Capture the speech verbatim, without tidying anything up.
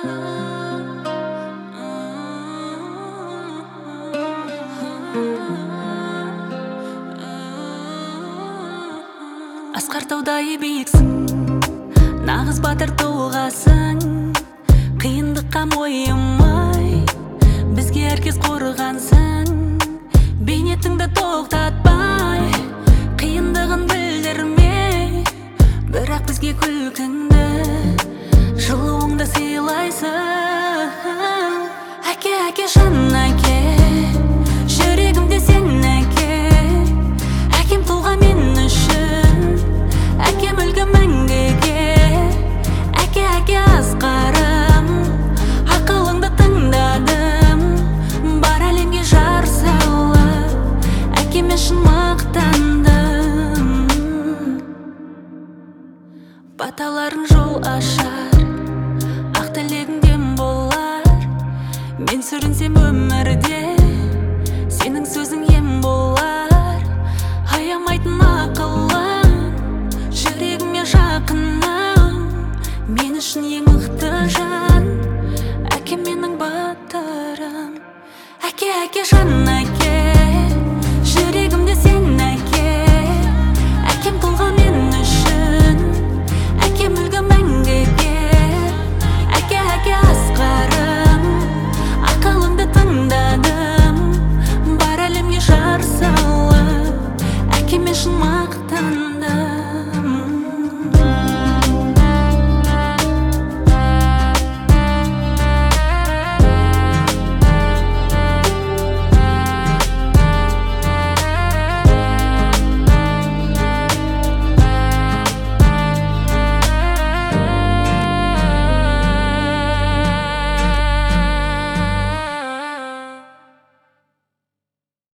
Асқар таудай биіксің, нағыз батыр тұлғасың. Қиындыққа мойымай, бізге әркез қорғансың. Бейнетіңді тоқтатпай, қиындығын білдірмей, бірақ бізге күлкіңді, жылуыңды сыйлайсың. Әке, әке, жан әке, жүрегімде сен әке. Әкем тұлға мен үшін, әкем үлгі мәңгіге. Әке, әке, асқарым, ақылыңды тыңдадым. Бар әлемге жар салып, әкеме шын мақтандым. Баталарың жол ашар, ақ тілегіңден болар. Мен сүрінсем өмірде, сенің сөзің ем болар. Аямайтын ақылың, жүрегіме жақының. Мен үшін ең мықты жан, әкем менің батырым. Әке, әке, жан әке.